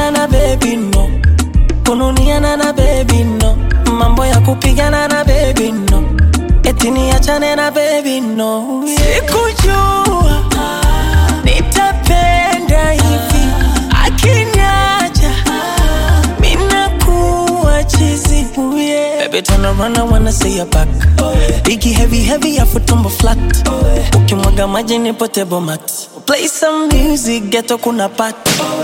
kupigana na baby no, kununiana na baby no, mambo ya kupigana na baby no, eti niachane na baby no. Sikujua nitapenda hivi, akiniacha mina kuwa chizi. Baby turn around, I wanna see your back. Biggie heavy, afu tumbo flat. Ukimwaga maji nipo table mat. Play some music, ghetto kuna pat.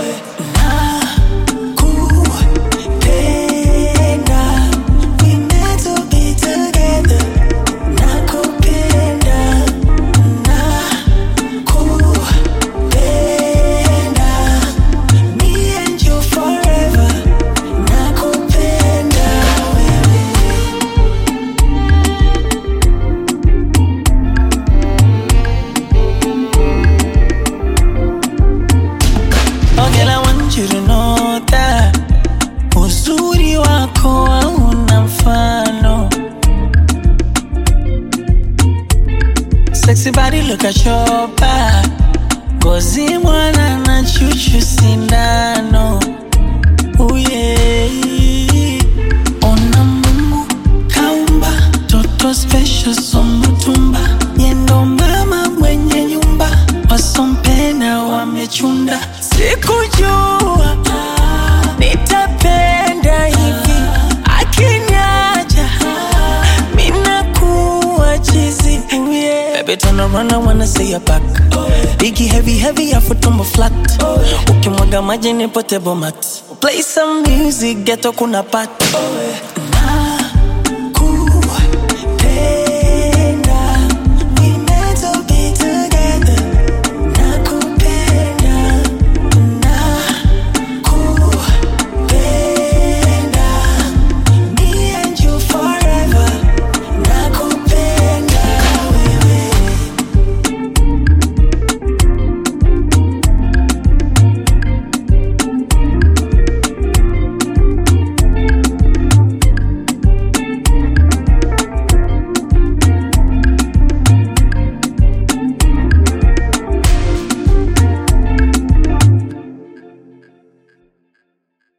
You to know that uzuri wako hauna mfano. Sexy body, look at your back. Ngozi mwana na chuchu sindano. Oh yeah. Ona Mungu kaumba toto special somutumba. Yendo mama mwenye nyumba, wasompena wamechunda. Sikujua nitapenda hivi, akiniacha mina kuwa chizi. Baby turn around, I wanna see your back. Biggie heavy, afu tumbo flat. Ukimwaga maji nipo table mat. Play some music, ghetto kuna pat.